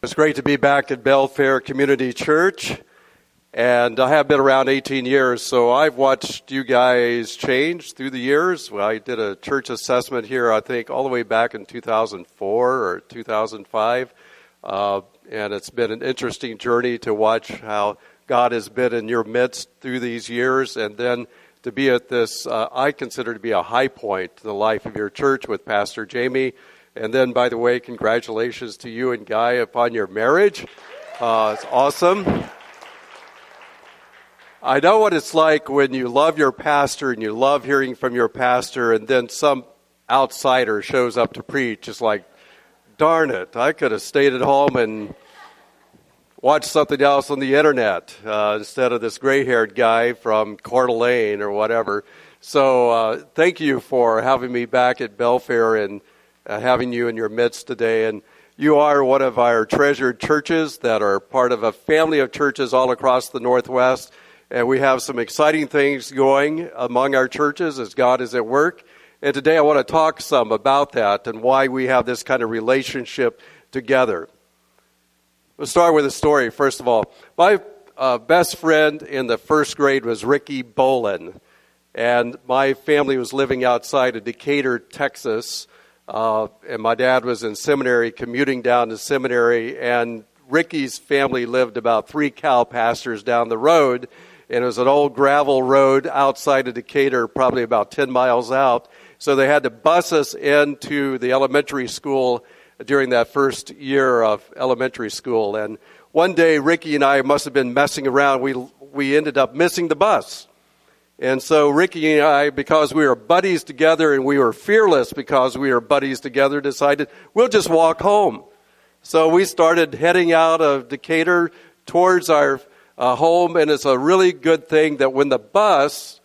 It's great to be back at Belfair Community Church, and I have been around 18 years, so I've watched you guys change through the years. Well, I did a church assessment here, I think, all the way back in 2004 or 2005, and it's been an interesting journey to watch how God has been in your midst through these years, and then to be at this, I consider to be a high point to the life of your church with Pastor Jamie. And then, by the way, congratulations to you and Guy upon your marriage. It's awesome. I know what it's like when you love your pastor and you love hearing from your pastor, and then some outsider shows up to preach. It's like, darn it, I could have stayed at home and watched something else on the internet instead of this gray-haired guy from Coeur d'Alene or whatever. So thank you for having me back at Belfair and having you in your midst today. And you are one of our treasured churches that are part of a family of churches all across the Northwest. And we have some exciting things going among our churches as God is at work. And today I want to talk some about that and why we have this kind of relationship together. We'll start with a story, first of all. My best friend in the first grade was Ricky Bolin. And my family was living outside of Decatur, Texas. And my dad was in seminary, commuting down to seminary, and Ricky's family lived about 3 cow pastures down the road, and it was an old gravel road outside of Decatur, probably about 10 miles out. So they had to bus us into the elementary school during that first year of elementary school. And one day, Ricky and I must have been messing around. We ended up missing the bus. And so Ricky and I, because we were buddies together and we were fearless because we were buddies together, decided we'll just walk home. So we started heading out of Decatur towards our home, and it's a really good thing that when the bus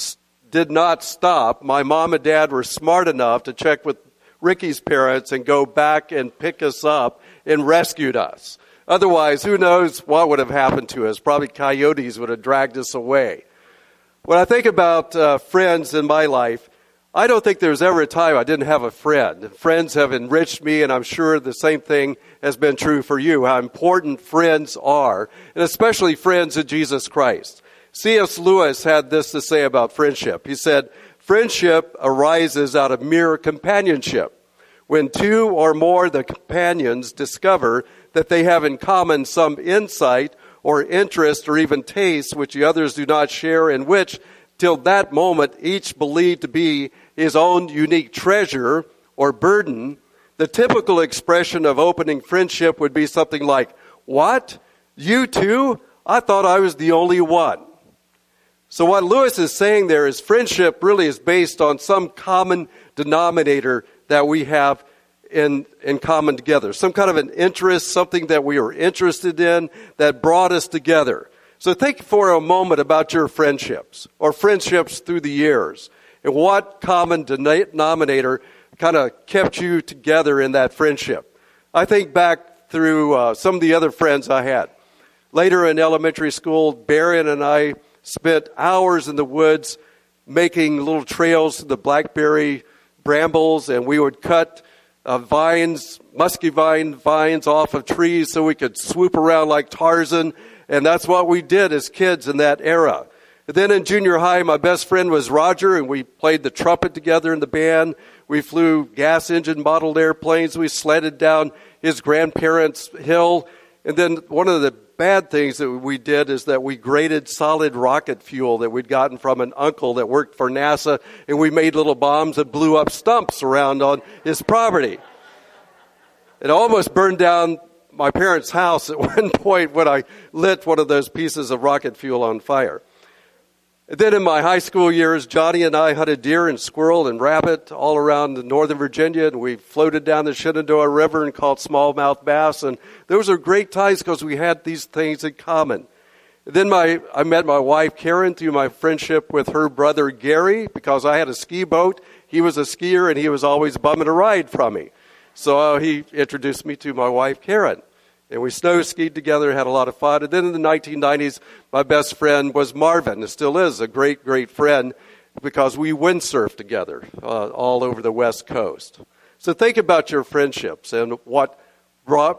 did not stop, my mom and dad were smart enough to check with Ricky's parents and go back and pick us up and rescued us. Otherwise, who knows what would have happened to us? Probably coyotes would have dragged us away. When I think about friends in my life, I don't think there's ever a time I didn't have a friend. Friends have enriched me, and I'm sure the same thing has been true for you, how important friends are, and especially friends of Jesus Christ. C.S. Lewis had this to say about friendship. He said, friendship arises out of mere companionship. When 2 or more of the companions discover that they have in common some insight or interest or even taste which the others do not share, and which, till that moment, each believed to be his own unique treasure or burden, the typical expression of opening friendship would be something like, "What? You too? I thought I was the only one." So what Lewis is saying there is friendship really is based on some common denominator that we have in common together. Some kind of an interest, something that we were interested in that brought us together. So think for a moment about your friendships or friendships through the years and what common denominator kind of kept you together in that friendship. I think back through some of the other friends I had. Later in elementary school, Barron and I spent hours in the woods making little trails to the blackberry brambles, and we would cut vines, musky vines off of trees so we could swoop around like Tarzan. And that's what we did as kids in that era. And then in junior high, my best friend was Roger, and we played the trumpet together in the band. We flew gas engine modeled airplanes. We sledded down his grandparents' hill. And then one of the bad things that we did is that we graded solid rocket fuel that we'd gotten from an uncle that worked for NASA, and we made little bombs that blew up stumps around on his property. It almost burned down my parents' house at one point when I lit one of those pieces of rocket fuel on fire. And then in my high school years, Johnny and I hunted deer and squirrel and rabbit all around northern Virginia, and we floated down the Shenandoah River and caught smallmouth bass. And those are great times because we had these things in common. And then I met my wife, Karen, through my friendship with her brother, Gary, because I had a ski boat. He was a skier, and he was always bumming a ride from me. So he introduced me to my wife, Karen. And we snow skied together, had a lot of fun. And then in the 1990s, my best friend was Marvin, and still is a great, great friend because we windsurfed together all over the West Coast. So think about your friendships and what brought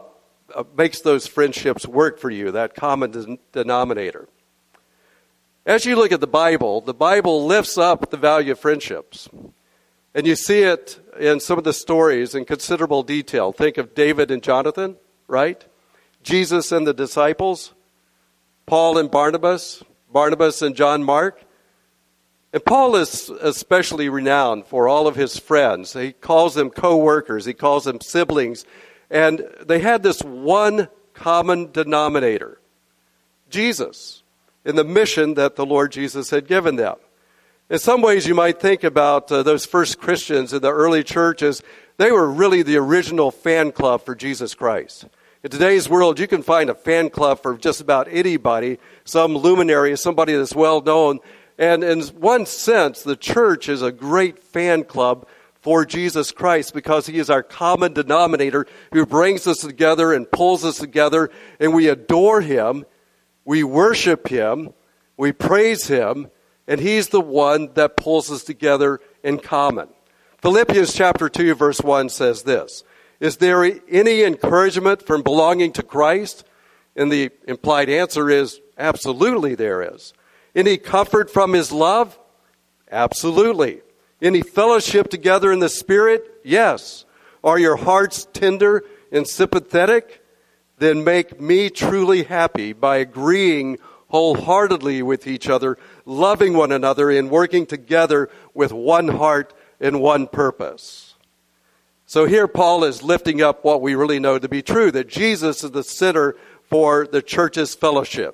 makes those friendships work for you, that common denominator. As you look at the Bible lifts up the value of friendships. And you see it in some of the stories in considerable detail. Think of David and Jonathan, right? Jesus and the disciples, Paul and Barnabas, Barnabas and John Mark. And Paul is especially renowned for all of his friends. He calls them co-workers. He calls them siblings. And they had this one common denominator, Jesus, in the mission that the Lord Jesus had given them. In some ways, you might think about those first Christians in the early churches. They were really the original fan club for Jesus Christ. In today's world, you can find a fan club for just about anybody, some luminary, somebody that's well known. And in one sense, the church is a great fan club for Jesus Christ because he is our common denominator who brings us together and pulls us together, and we adore him, we worship him, we praise him, and he's the one that pulls us together in common. Philippians chapter 2, verse 1 says this, "Is there any encouragement from belonging to Christ?" And the implied answer is, absolutely there is. Any comfort from his love? Absolutely. Any fellowship together in the Spirit? Yes. Are your hearts tender and sympathetic? Then make me truly happy by agreeing wholeheartedly with each other, loving one another, and working together with one heart and one purpose. So here Paul is lifting up what we really know to be true, that Jesus is the center for the church's fellowship.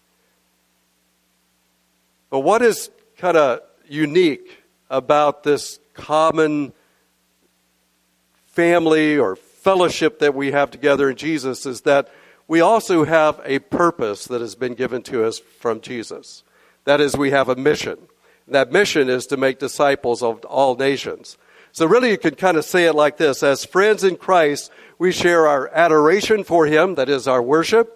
But what is kind of unique about this common family or fellowship that we have together in Jesus is that we also have a purpose that has been given to us from Jesus. That is, we have a mission. That mission is to make disciples of all nations. So really you can kind of say it like this. As friends in Christ, we share our adoration for him, that is our worship.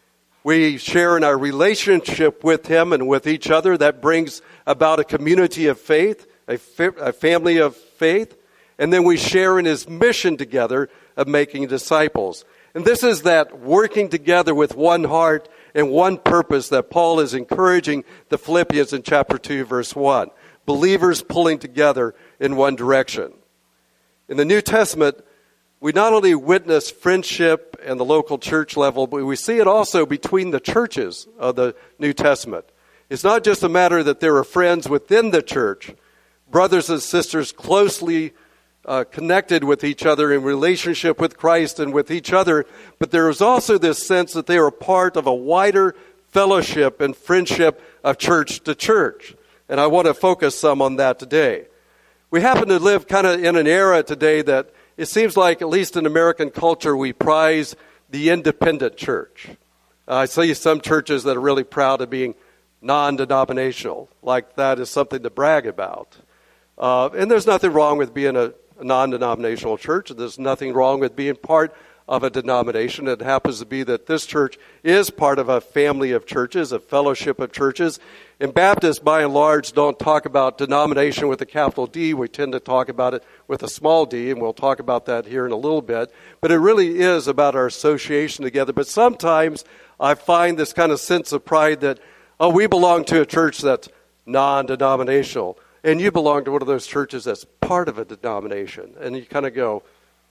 We share in our relationship with him and with each other. That brings about a community of faith, a family of faith. And then we share in his mission together of making disciples. And this is that working together with one heart and one purpose that Paul is encouraging the Philippians in chapter 2, verse 1. Believers pulling together in one direction. In the New Testament, we not only witness friendship and the local church level, but we see it also between the churches of the New Testament. It's not just a matter that there are friends within the church, brothers and sisters closely connected with each other in relationship with Christ and with each other, but there is also this sense that they are part of a wider fellowship and friendship of church to church. And I want to focus some on that today. We happen to live kind of in an era today that it seems like, at least in American culture, we prize the independent church. I see some churches that are really proud of being non-denominational, like that is something to brag about. And there's nothing wrong with being a non-denominational church. There's nothing wrong with being part of a denomination. It happens to be that this church is part of a family of churches, a fellowship of churches. And Baptists, by and large, don't talk about denomination with a capital D. We tend to talk about it with a small d, and we'll talk about that here in a little bit. But it really is about our association together. But sometimes I find this kind of sense of pride that, oh, we belong to a church that's non-denominational. And you belong to one of those churches that's part of a denomination. And you kind of go,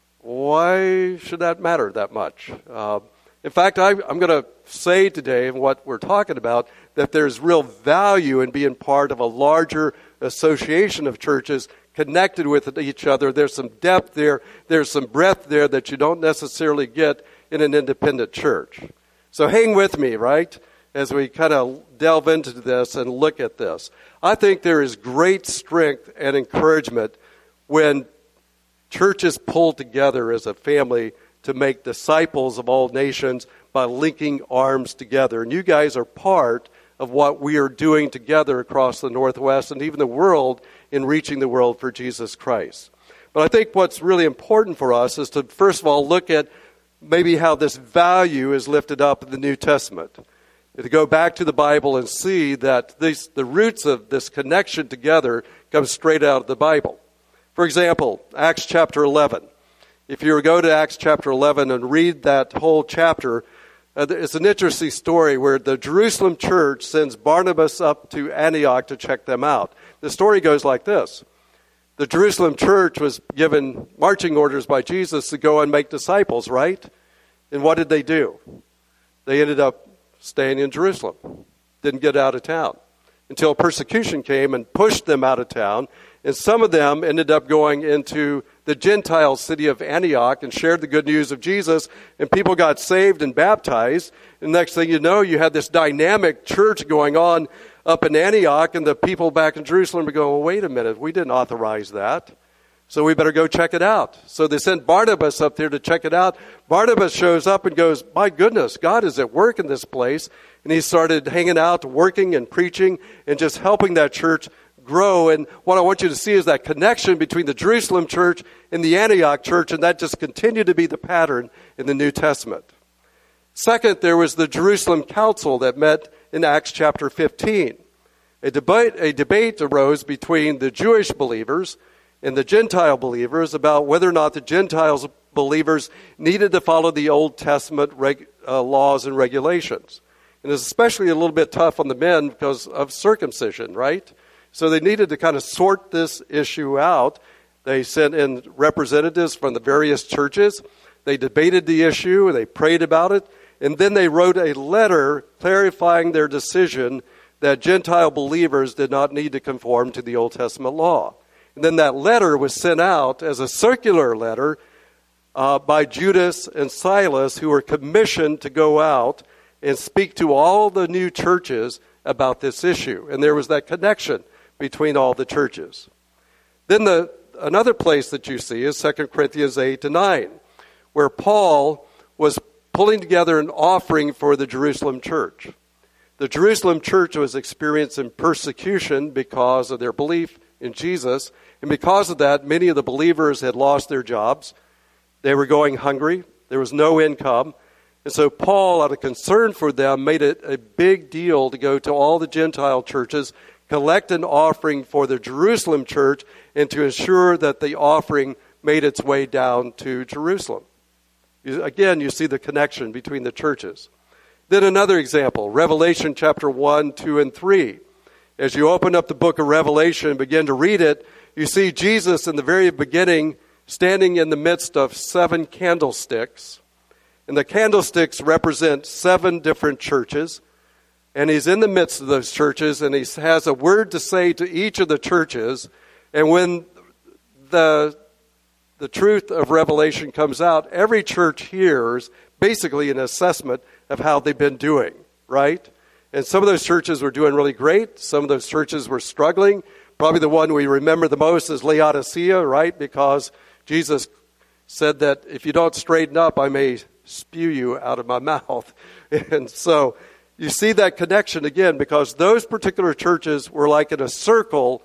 why should that matter that much? In fact, I'm going to say today in what we're talking about that there's real value in being part of a larger association of churches connected with each other. There's some depth there. There's some breadth there that you don't necessarily get in an independent church. So hang with me, right, as we kind of delve into this and look at this. I think there is great strength and encouragement when churches pull together as a family to make disciples of all nations by linking arms together. And you guys are part of what we are doing together across the Northwest and even the world in reaching the world for Jesus Christ. But I think what's really important for us is to, first of all, look at maybe how this value is lifted up in the New Testament. To go back to the Bible and see that the roots of this connection together come straight out of the Bible. For example, Acts chapter 11. If you were to go to Acts chapter 11 and read that whole chapter, it's an interesting story where the Jerusalem church sends Barnabas up to Antioch to check them out. The story goes like this. The Jerusalem church was given marching orders by Jesus to go and make disciples, right? And what did they do? They ended up staying in Jerusalem, didn't get out of town until persecution came and pushed them out of town. And some of them ended up going into the Gentile city of Antioch and shared the good news of Jesus, and people got saved and baptized. And next thing you know, you had this dynamic church going on up in Antioch, and the people back in Jerusalem were going, well, wait a minute, we didn't authorize that, so we better go check it out. So they sent Barnabas up there to check it out. Barnabas shows up and goes, my goodness, God is at work in this place. And he started hanging out, working and preaching and just helping that church grow. And what I want you to see is that connection between the Jerusalem church and the Antioch church, and that just continued to be the pattern in the New Testament. Second, there was the Jerusalem Council that met in Acts chapter 15. A debate arose between the Jewish believers and the Gentile believers about whether or not the Gentiles believers needed to follow the Old Testament laws and regulations. And it's especially a little bit tough on the men because of circumcision, right? So they needed to kind of sort this issue out. They sent in representatives from the various churches. They debated the issue, they prayed about it, and then they wrote a letter clarifying their decision that Gentile believers did not need to conform to the Old Testament law. And then that letter was sent out as a circular letter by Judas and Silas, who were commissioned to go out and speak to all the new churches about this issue. And there was that connection between all the churches. Then another place that you see is 2 Corinthians 8-9, where Paul was pulling together an offering for the Jerusalem church. The Jerusalem church was experiencing persecution because of their belief in Jesus, and because of that, many of the believers had lost their jobs. They were going hungry. There was no income. And so Paul, out of concern for them, made it a big deal to go to all the Gentile churches, collect an offering for the Jerusalem church, and to ensure that the offering made its way down to Jerusalem. Again, you see the connection between the churches. Then another example, Revelation chapter 1, 2, and 3. As you open up the book of Revelation and begin to read it, you see Jesus in the very beginning standing in the midst of 7 candlesticks. And the candlesticks represent 7 different churches. And he's in the midst of those churches, and he has a word to say to each of the churches. And when the truth of Revelation comes out, every church hears basically an assessment of how they've been doing, right? And some of those churches were doing really great. Some of those churches were struggling. Probably the one we remember the most is Laodicea, right? Because Jesus said that if you don't straighten up, I may spew you out of my mouth. And so you see that connection again, because those particular churches were like in a circle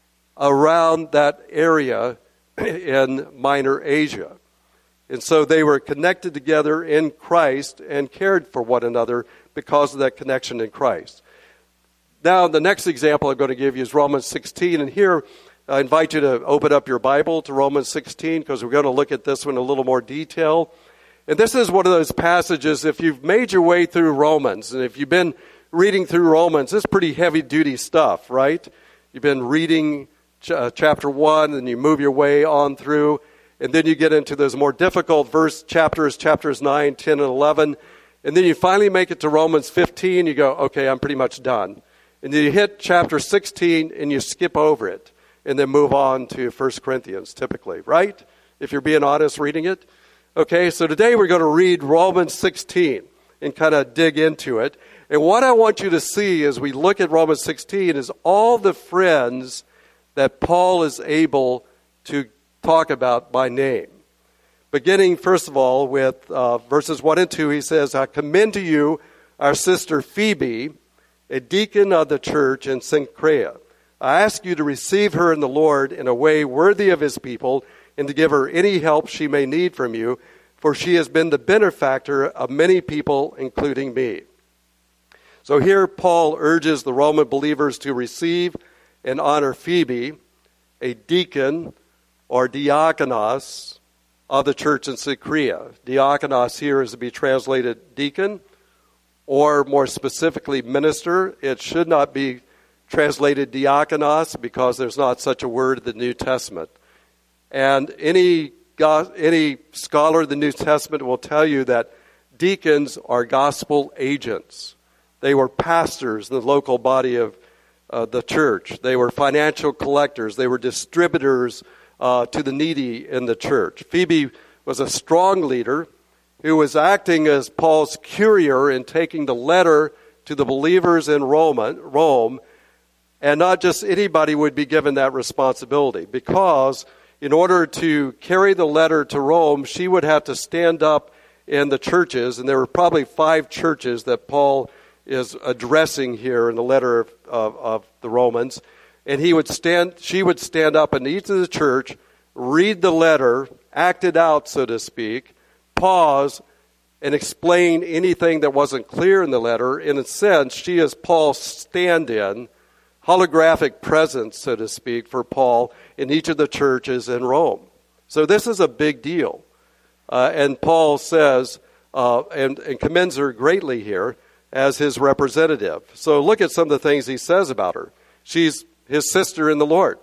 around that area in Minor Asia. And so they were connected together in Christ and cared for one another because of that connection in Christ. Now, the next example I'm going to give you is Romans 16. And here, I invite you to open up your Bible to Romans 16, because we're going to look at this one in a little more detail. And this is one of those passages, if you've made your way through Romans, and if you've been reading through Romans, it's pretty heavy-duty stuff, right? You've been reading chapter 1, and you move your way on through, and then you get into those more difficult chapters 9, 10, and 11, and then you finally make it to Romans 15, you go, okay, I'm pretty much done. And then you hit chapter 16, and you skip over it, and then move on to 1 Corinthians, typically, right? If you're being honest reading it. Okay, so today we're going to read Romans 16 and kind of dig into it. And what I want you to see as we look at Romans 16 is all the friends that Paul is able to talk about by name. Beginning, first of all, with verses 1 and 2, he says, I commend to you our sister Phoebe, a deacon of the church in Cenchrea. I ask you to receive her in the Lord in a way worthy of his people, and to give her any help she may need from you, for she has been the benefactor of many people, including me. So here Paul urges the Roman believers to receive and honor Phoebe, a deacon or diakonos of the church in Cenchrea. Diakonos here is to be translated deacon, or more specifically minister. It should not be translated diakonos because there's not such a word in the New Testament. And any scholar of the New Testament will tell you that deacons are gospel agents. They were pastors in the local body of the church. They were financial collectors. They were distributors to the needy in the church. Phoebe was a strong leader who was acting as Paul's courier in taking the letter to the believers in Rome, and not just anybody would be given that responsibility, because in order to carry the letter to Rome, she would have to stand up in the churches, and there were probably 5 churches that Paul is addressing here in the letter of the Romans, and she would stand up in each of the church, read the letter, act it out, so to speak, pause, and explain anything that wasn't clear in the letter. In a sense, she is Paul's stand-in, holographic presence, so to speak, for Paul in each of the churches in Rome. So this is a big deal. And Paul says, and commends her greatly here as his representative. So look at some of the things he says about her. She's his sister in the Lord.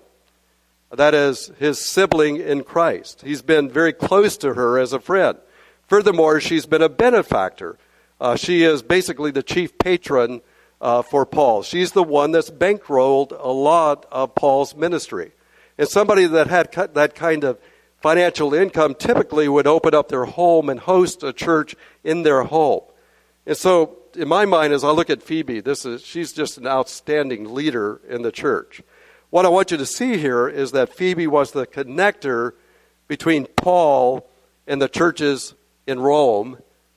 That is, his sibling in Christ. He's been very close to her as a friend. Furthermore, she's been a benefactor. She is basically the chief patron for Paul. She's the one that's bankrolled a lot of Paul's ministry. And somebody that had that kind of financial income typically would open up their home and host a church in their home. And so, in my mind, as I look at Phoebe, she's just an outstanding leader in the church. What I want you to see here is that Phoebe was the connector between Paul and the churches in Rome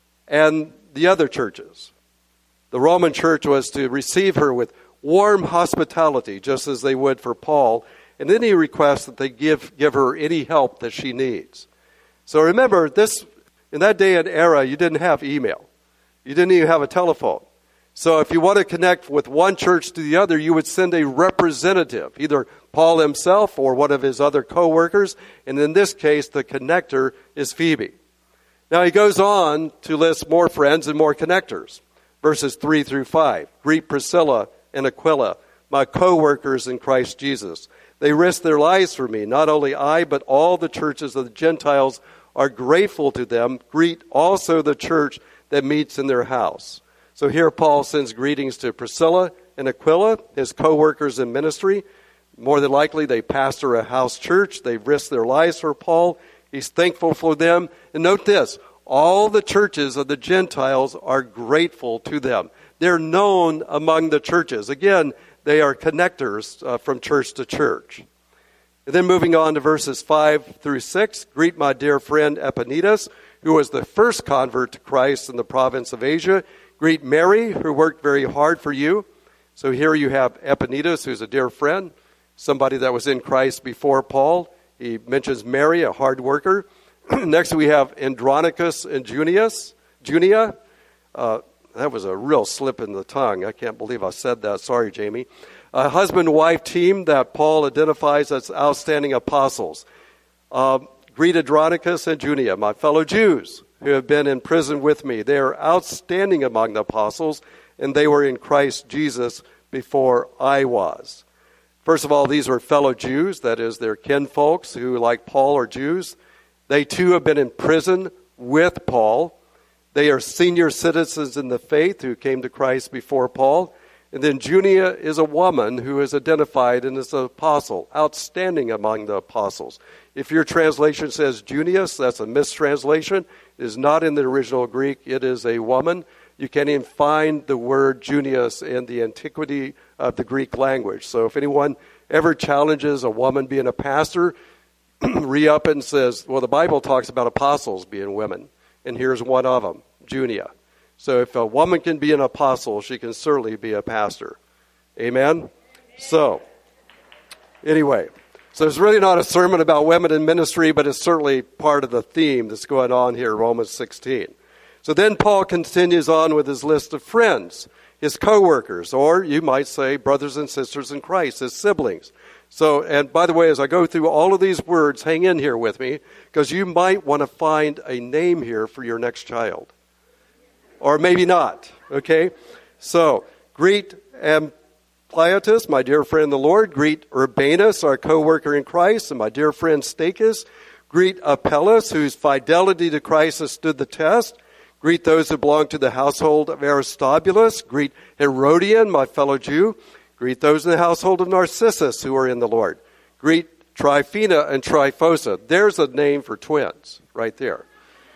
and the other churches. The Roman church was to receive her with warm hospitality, just as they would for Paul, and then he requests that they give her any help that she needs. So remember, in that day and era, you didn't have email. You didn't even have a telephone. So if you want to connect with one church to the other, you would send a representative, either Paul himself or one of his other co-workers, and in this case, the connector is Phoebe. Now he goes on to list more friends and more connectors. Verses 3 through 5. Greet Priscilla and Aquila, my co-workers in Christ Jesus. They risked their lives for me. Not only I, but all the churches of the Gentiles are grateful to them. Greet also the church that meets in their house. So here Paul sends greetings to Priscilla and Aquila, his co-workers in ministry. More than likely they pastor a house church. They've risked their lives for Paul. He's thankful for them. And note this, all the churches of the Gentiles are grateful to them. They're known among the churches. Again, they are connectors from church to church. And then moving on to verses 5 through 6, greet my dear friend Epaenetus, who was the first convert to Christ in the province of Asia. Greet Mary, who worked very hard for you. So here you have Epaenetus, who's a dear friend, somebody that was in Christ before Paul. He mentions Mary, a hard worker. Next we have Andronicus and Junia. That was a real slip in the tongue. I can't believe I said that. Sorry, Jamie. A husband-wife team that Paul identifies as outstanding apostles. Greet Andronicus and Junia, my fellow Jews who have been in prison with me. They are outstanding among the apostles, and they were in Christ Jesus before I was. First of all, these were fellow Jews, that is, they're kinfolks who, like Paul, are Jews. They too have been in prison with Paul. They are senior citizens in the faith who came to Christ before Paul. And then Junia is a woman who is identified as an apostle, outstanding among the apostles. If your translation says Junius, that's a mistranslation. It is not in the original Greek. It is a woman. You can't even find the word Junius in the antiquity of the Greek language. So if anyone ever challenges a woman being a pastor, re-up and says, well, the Bible talks about apostles being women, and here's one of them, Junia. So if a woman can be an apostle, she can certainly be a pastor. Amen? So, anyway, so it's really not a sermon about women in ministry, but it's certainly part of the theme that's going on here, Romans 16. So then Paul continues on with his list of friends, his co-workers, or you might say brothers and sisters in Christ, his siblings. So, and by the way, as I go through all of these words, hang in here with me, because you might want to find a name here for your next child. Or maybe not, okay? So, greet Ampliatus, my dear friend in the Lord. Greet Urbanus, our co-worker in Christ, and my dear friend Stachys. Greet Apelles, whose fidelity to Christ has stood the test. Greet those who belong to the household of Aristobulus. Greet Herodian, my fellow Jew. Greet those in the household of Narcissus who are in the Lord. Greet Tryphena and Tryphosa. There's a name for twins right there.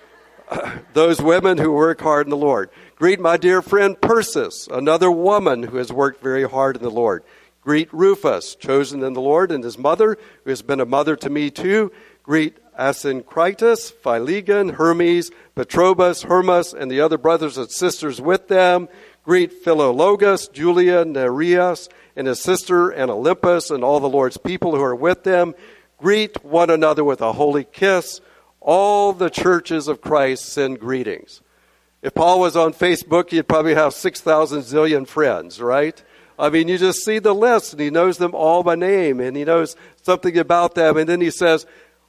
Those women who work hard in the Lord. Greet my dear friend Persis, another woman who has worked very hard in the Lord. Greet Rufus, chosen in the Lord, and his mother, who has been a mother to me too. Greet Asyncritus, Philegon, Hermes, Petrobus, Hermas, and the other brothers and sisters with them. Greet Philologus, Julia, Nereus, and his sister, and Olympus, and all the Lord's people who are with them. Greet one another with a holy kiss. All the churches of Christ send greetings. If Paul was on Facebook, he'd probably have 6,000 zillion friends, right? I mean, you just see the list, and he knows them all by name, and he knows something about them. And then he says,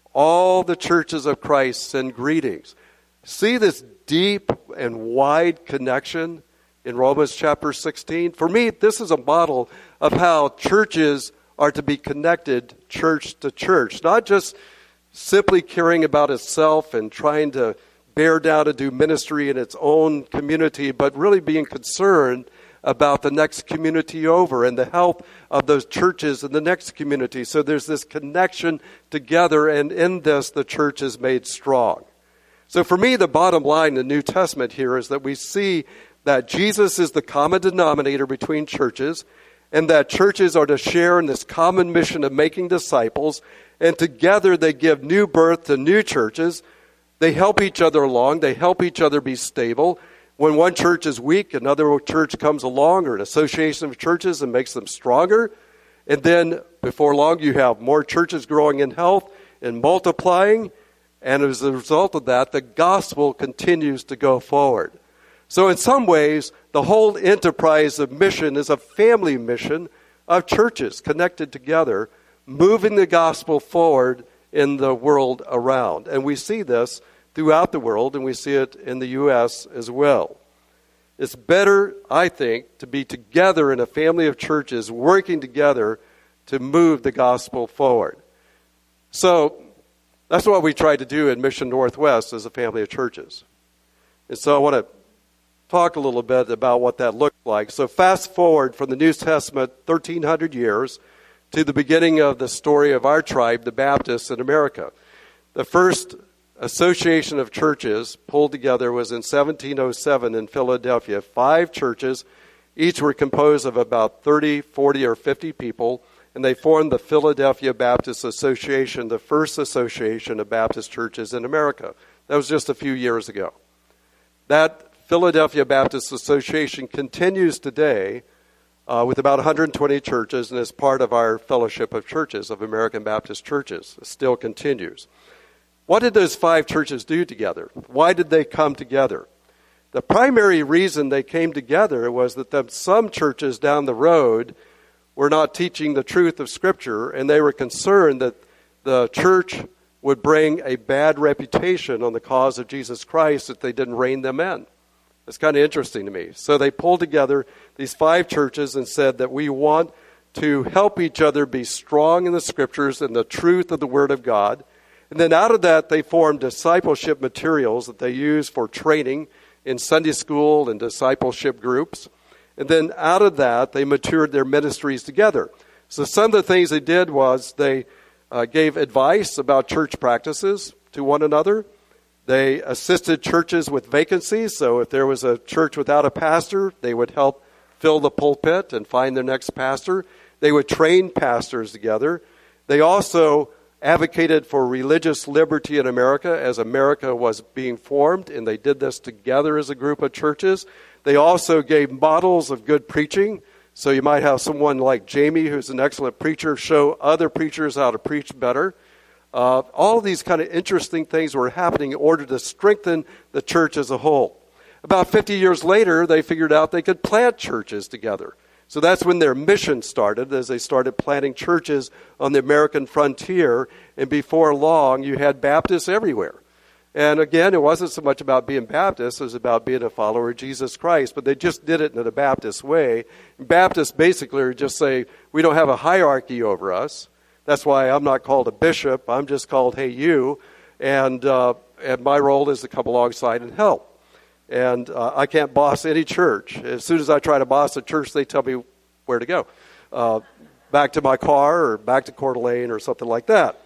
all the churches of Christ send greetings. See this deep and wide connection in Romans chapter 16? For me, this is a model of how churches are to be connected church to church, not just simply caring about itself and trying to bear down to do ministry in its own community, but really being concerned about the next community over and the health of those churches in the next community. So there's this connection together, and in this, the church is made strong. So for me, the bottom line in the New Testament here is that we see that Jesus is the common denominator between churches, and that churches are to share in this common mission of making disciples, and together they give new birth to new churches. They help each other along. They help each other be stable. When one church is weak, another church comes along, or an association of churches, and makes them stronger. And then before long, you have more churches growing in health and multiplying. And as a result of that, the gospel continues to go forward. So in some ways, the whole enterprise of mission is a family mission of churches connected together, moving the gospel forward in the world around. And we see this throughout the world, and we see it in the U.S. as well. It's better, I think, to be together in a family of churches working together to move the gospel forward. So that's what we try to do in Mission Northwest as a family of churches. And so I want to talk a little bit about what that looks like. So fast forward from the New Testament 1,300 years to the beginning of the story of our tribe, the Baptists in America. The first association of churches pulled together was in 1707 in Philadelphia. 5 churches, each were composed of about 30, 40, or 50 people, and they formed the Philadelphia Baptist Association, the first association of Baptist churches in America. That was just a few years ago. That Philadelphia Baptist Association continues today with about 120 churches, and is part of our fellowship of churches, of American Baptist churches. It still continues. What did those 5 churches do together? Why did they come together? The primary reason they came together was that some churches down the road were not teaching the truth of Scripture, and they were concerned that the church would bring a bad reputation on the cause of Jesus Christ if they didn't rein them in. It's kind of interesting to me. So they pulled together these 5 churches and said that we want to help each other be strong in the Scriptures and the truth of the Word of God. And then out of that, they formed discipleship materials that they use for training in Sunday school and discipleship groups. And then out of that, they matured their ministries together. So some of the things they did was they gave advice about church practices to one another. They assisted churches with vacancies. So if there was a church without a pastor, they would help fill the pulpit and find their next pastor. They would train pastors together. They also advocated for religious liberty in America as America was being formed, and they did this together as a group of churches. They also gave models of good preaching. So you might have someone like Jamie, who's an excellent preacher, show other preachers how to preach better. All of these kind of interesting things were happening in order to strengthen the church as a whole. About 50 years later, they figured out they could plant churches together. So that's when their mission started, as they started planting churches on the American frontier. And before long, you had Baptists everywhere. And again, it wasn't so much about being Baptist, it was about being a follower of Jesus Christ. But they just did it in a Baptist way. Baptists basically are just say, we don't have a hierarchy over us. That's why I'm not called a bishop. I'm just called, hey, you. And my role is to come alongside and help. And I can't boss any church. As soon as I try to boss a church, they tell me where to go. Back to my car or back to Coeur d'Alene or something like that.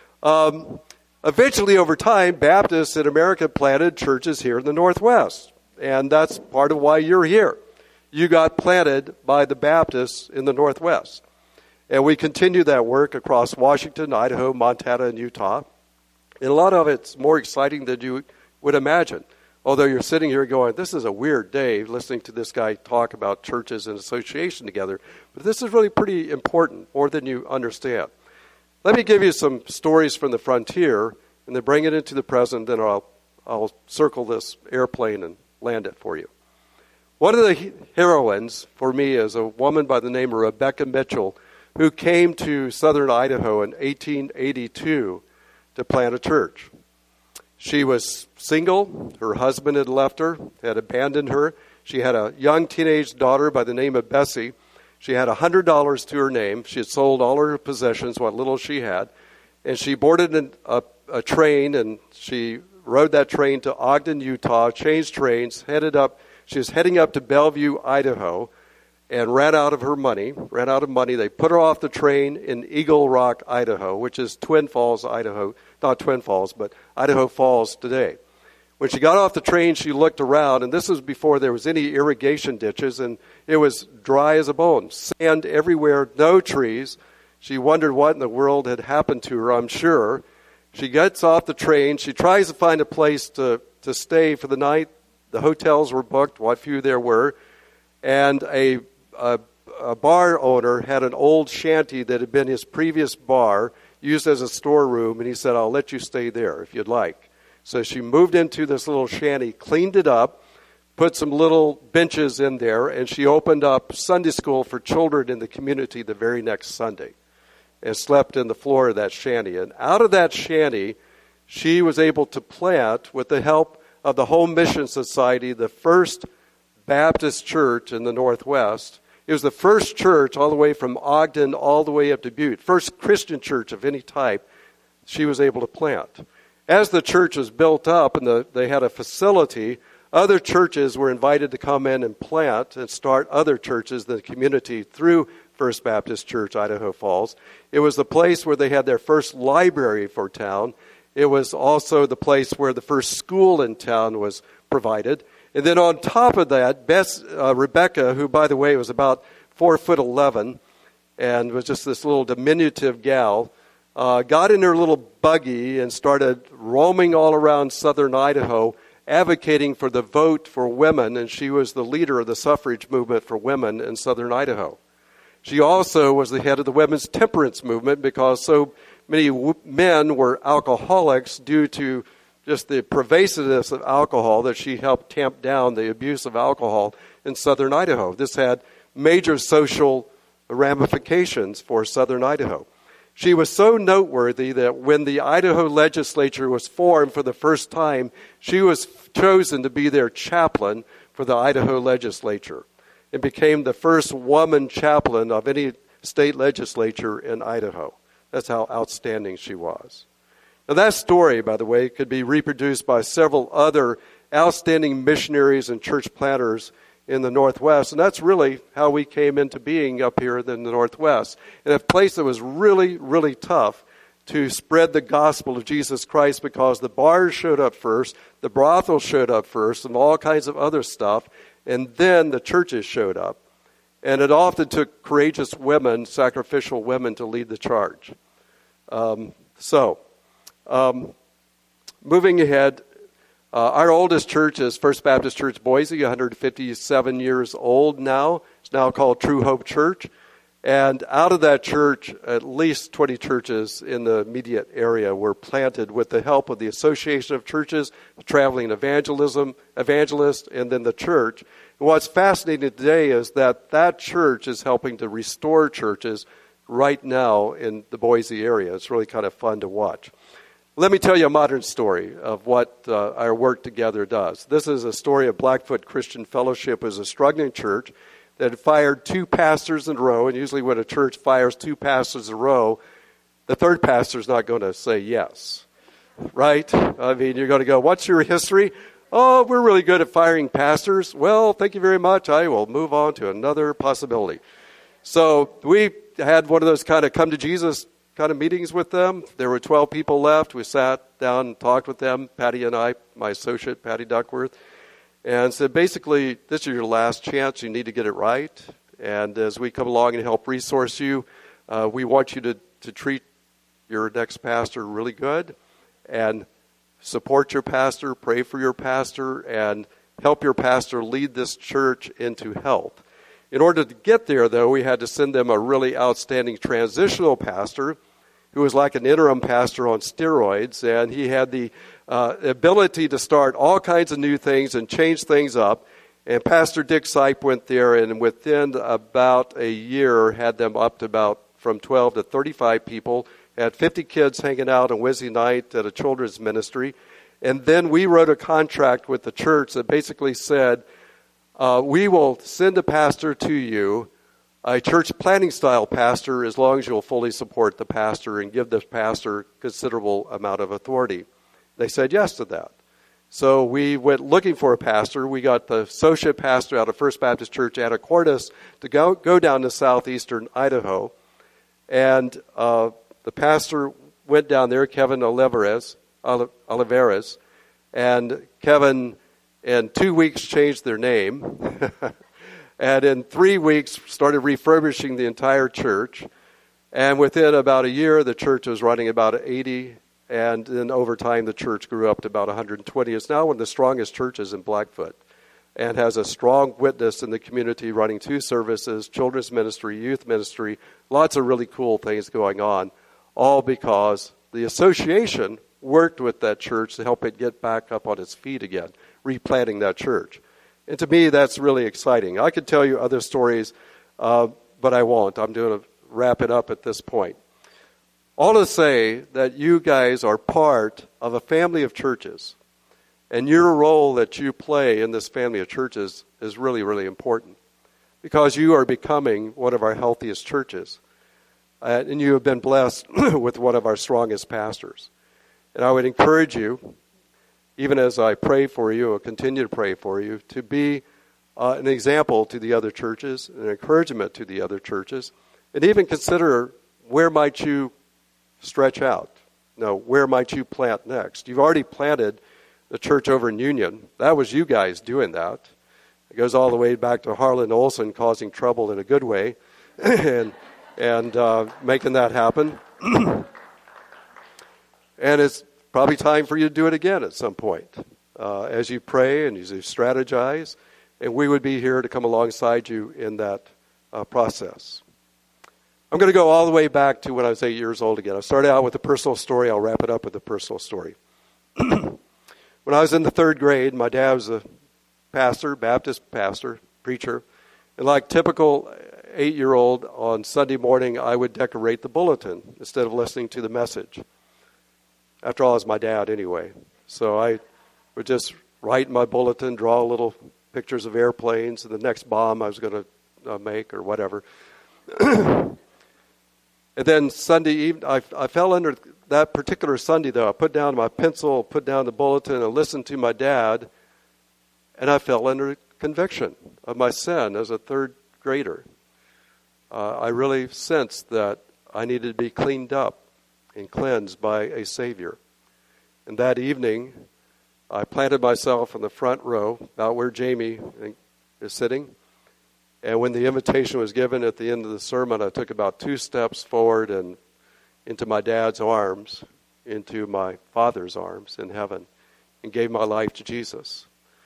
Eventually, over time, Baptists in America planted churches here in the Northwest. And that's part of why you're here. You got planted by the Baptists in the Northwest. And we continue that work across Washington, Idaho, Montana, and Utah. And a lot of it's more exciting than you would imagine. Although you're sitting here going, this is a weird day, listening to this guy talk about churches and association together. But this is really pretty important, more than you understand. Let me give you some stories from the frontier, and then bring it into the present, then I'll circle this airplane and land it for you. One of the heroines for me is a woman by the name of Rebecca Mitchell, who came to southern Idaho in 1882 to plant a church. She was single. Her husband had left her, had abandoned her. She had a young teenage daughter by the name of Bessie. She had $100 to her name. She had sold all her possessions, what little she had. And she boarded a train, and she rode that train to Ogden, Utah, changed trains, she was heading up to Bellevue, Idaho, and ran out of money. They put her off the train in Eagle Rock, Idaho, which is Twin Falls, Idaho. Not Twin Falls, but Idaho Falls today. When she got off the train, she looked around, and this was before there was any irrigation ditches, and it was dry as a bone. Sand everywhere, no trees. She wondered what in the world had happened to her, I'm sure. She gets off the train. She tries to find a place to stay for the night. The hotels were booked, what few there were. And a bar owner had an old shanty that had been his previous bar, used as a storeroom, and he said, I'll let you stay there if you'd like. So she moved into this little shanty, cleaned it up, put some little benches in there, and she opened up Sunday school for children in the community the very next Sunday and slept in the floor of that shanty. And out of that shanty, she was able to plant, with the help of the Home Mission Society, the first Baptist church in the Northwest. It was the first church all the way from Ogden all the way up to Butte, first Christian church of any type she was able to plant. As the church was built up and they had a facility, other churches were invited to come in and plant and start other churches in the community through First Baptist Church, Idaho Falls. It was the place where they had their first library for town. It was also the place where the first school in town was provided. And then on top of that, Rebecca, who, by the way, was about 4'11" and was just this little diminutive gal, got in her little buggy and started roaming all around southern Idaho, advocating for the vote for women, and she was the leader of the suffrage movement for women in southern Idaho. She also was the head of the women's temperance movement because so many men were alcoholics due to just the pervasiveness of alcohol, that she helped tamp down the abuse of alcohol in southern Idaho. This had major social ramifications for southern Idaho. She was so noteworthy that when the Idaho legislature was formed for the first time, she was chosen to be their chaplain for the Idaho legislature and became the first woman chaplain of any state legislature in Idaho. That's how outstanding she was. Now that story, by the way, could be reproduced by several other outstanding missionaries and church planters in the Northwest, and that's really how we came into being up here in the Northwest, in a place that was really, really tough to spread the gospel of Jesus Christ because the bars showed up first, the brothels showed up first, and all kinds of other stuff, and then the churches showed up. And it often took courageous women, sacrificial women, to lead the charge. Moving ahead, our oldest church is First Baptist Church Boise, 157 years old now. It's now called True Hope Church. And out of that church, at least 20 churches in the immediate area were planted with the help of the Association of Churches, Traveling Evangelist, and then the church. And what's fascinating today is that church is helping to restore churches right now in the Boise area. It's really kind of fun to watch. Let me tell you a modern story of what our work together does. This is a story of Blackfoot Christian Fellowship. It was a struggling church that had fired 2 pastors in a row, and usually when a church fires 2 pastors in a row, the third pastor's not going to say yes, right? I mean, you're going to go, what's your history? Oh, we're really good at firing pastors. Well, thank you very much. I will move on to another possibility. So we had one of those kind of come to Jesus kind of meetings with them. There were 12 people left. We sat down and talked with them, Patty and I, my associate, Patty Duckworth, and said, basically, this is your last chance. You need to get it right. And as we come along and help resource you, we want you to treat your next pastor really good and support your pastor, pray for your pastor, and help your pastor lead this church into health. In order to get there, though, we had to send them a really outstanding transitional pastor who was like an interim pastor on steroids, and he had the ability to start all kinds of new things and change things up. And Pastor Dick Sipe went there, and within about a year had them up to about from 12 to 35 people, had 50 kids hanging out on Wednesday night at a children's ministry. And then we wrote a contract with the church that basically said, we will send a pastor to you, a church planning style pastor, as long as you'll fully support the pastor and give the pastor considerable amount of authority. They said yes to that. So we went looking for a pastor. We got the associate pastor out of First Baptist Church, Anacortes, to go down to southeastern Idaho. And the pastor went down there, Kevin Olivares, and Kevin in 2 weeks changed their name. And in 3 weeks started refurbishing the entire church. And within about a year, the church was running about 80. And then over time, the church grew up to about 120. It's now one of the strongest churches in Blackfoot and has a strong witness in the community, running 2 services, children's ministry, youth ministry, lots of really cool things going on, all because the association worked with that church to help it get back up on its feet again, replanting that church. And to me, that's really exciting. I could tell you other stories, but I won't. I'm going to wrap it up at this point. All to say that you guys are part of a family of churches, and your role that you play in this family of churches is really, really important because you are becoming one of our healthiest churches, and you have been blessed with one of our strongest pastors. And I would encourage you, even as I pray for you or continue to pray for you, to be an example to the other churches, an encouragement to the other churches, and even consider where might you stretch out. Where might you plant next? You've already planted the church over in Union. That was you guys doing that. It goes all the way back to Harlan Olson causing trouble in a good way and making that happen. And it's probably time for you to do it again at some point as you pray and as you strategize. And we would be here to come alongside you in that process. I'm going to go all the way back to when I was 8 years old again. I started out with a personal story. I'll wrap it up with a personal story. When I was in the 3rd grade, my dad was a pastor, Baptist pastor, preacher. And like typical 8-year-old, on Sunday morning, I would decorate the bulletin instead of listening to the message. After all, I was my dad anyway. So I would just write in my bulletin, draw little pictures of airplanes and the next bomb I was going to make or whatever. And then Sunday evening, I fell under that particular Sunday, though. I put down my pencil, put down the bulletin, and listened to my dad, and I fell under conviction of my sin as a 3rd grader. I really sensed that I needed to be cleaned up and cleansed by a Savior. And that evening, I planted myself in the front row, about where Jamie is sitting. And when the invitation was given at the end of the sermon, I took about 2 steps forward and into my dad's arms, into my Father's arms in heaven, and gave my life to Jesus.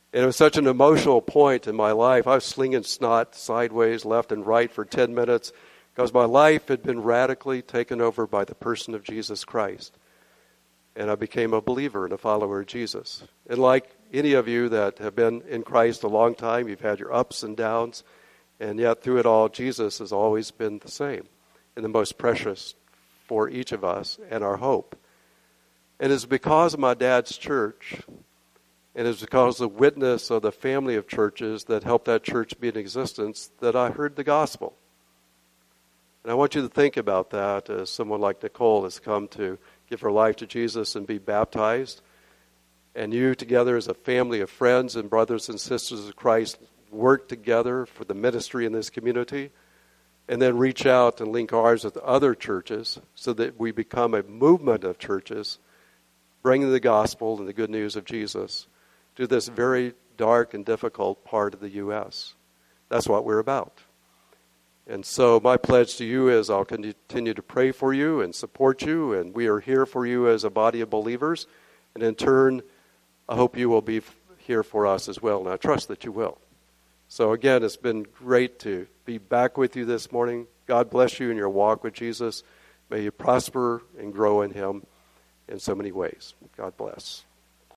And it was such an emotional point in my life. I was slinging snot sideways, left and right for 10 minutes because my life had been radically taken over by the person of Jesus Christ. And I became a believer and a follower of Jesus. And like any of you that have been in Christ a long time, you've had your ups and downs, and yet through it all, Jesus has always been the same and the most precious for each of us and our hope. And it's because of my dad's church, and it's because of the witness of the family of churches that helped that church be in existence that I heard the gospel. And I want you to think about that as someone like Nicole has come to give her life to Jesus and be baptized. And you together as a family of friends and brothers and sisters of Christ work together for the ministry in this community. And then reach out and link ours with other churches so that we become a movement of churches bringing the gospel and the good news of Jesus to this very dark and difficult part of the U.S. That's what we're about. And so my pledge to you is I'll continue to pray for you and support you, and we are here for you as a body of believers. And in turn, I hope you will be here for us as well, and I trust that you will. So again, it's been great to be back with you this morning. God bless you in your walk with Jesus. May you prosper and grow in Him in so many ways. God bless.